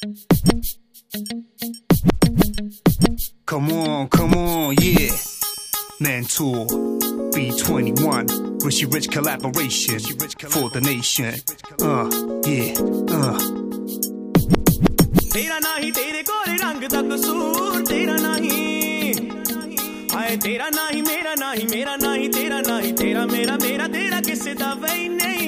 Come on, yeah. Mentor, B21, Rishi Rich collaboration for the nation. Yeah. तेरा नहीं तेरे गोरे रंग दा कसूर तेरा नहीं हाय तेरा नहीं मेरा नहीं मेरा नहीं तेरा नहीं तेरा मेरा मेरा तेरा किसे दा वही नहीं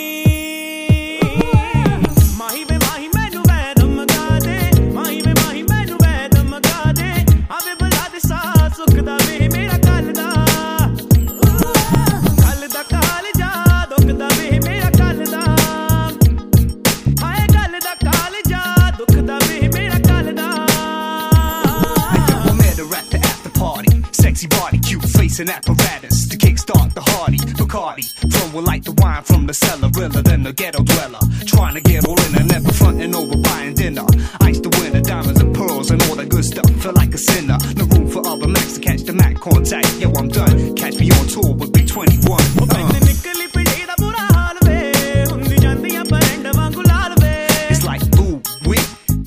माही वे माही मैनू वैद मगा दे माही वे माही मैनू वैद मगा दे आवे बुला दे सा सुख दा वे मेरा कल दा काल जा दुख दा वे मेरा कल दा हाय कल दा काल जा दुख दा वे मेरा कल दा I met her at the after party. Sexy body, cute face and apparatus to kickstart the hardy. Bacardi, throwing like the wine from the cellar, realer than the ghetto dweller. Trying to get all in and never fronting over buying dinner. Ice the winner, diamonds and pearls and all that good stuff. Feel like a sinner, no room for other Macs to catch the Mac contact. Yo, I'm done. Catch me on tour with B21. It's like ooh wee.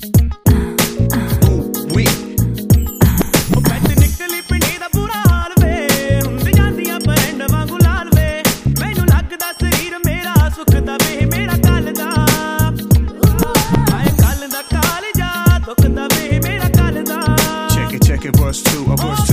Verse 2, verse 2.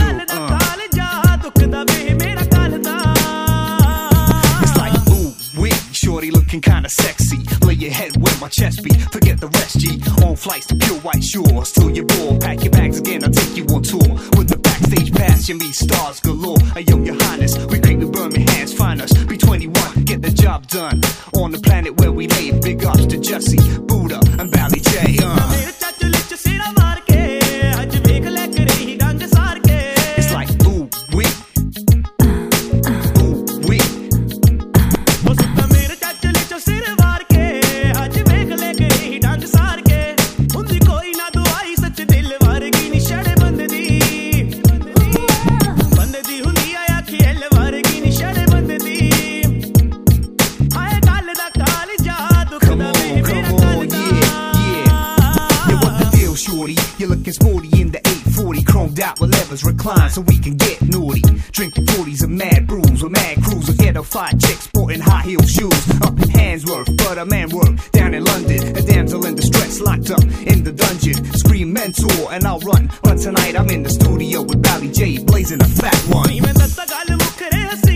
It's like ooh wee, shorty looking kinda sexy. Lay your head where my chest be. Forget the rest, G. On flights to pure white shores. Till you're bored, pack your bags again. I'll take you on tour with the backstage pass. You meet stars galore. Hey yo, your highness, we great, we Birmingham's finest. B21, get the job done. On the planet where we live. Big ups to Jussie, Buddha, and Bally J. It's like ooh wee. You're looking sporty in the 840, chromed out with levers reclined so we can get naughty. Drinking 40s and mad brews with mad crews of ghetto fight chicks sporting high heel shoes. Up in Handsworth, but a man work down in London. A damsel in distress locked up in the dungeon. Scream mentor and I'll run. But tonight I'm in the studio with Bally J blazing a fat one.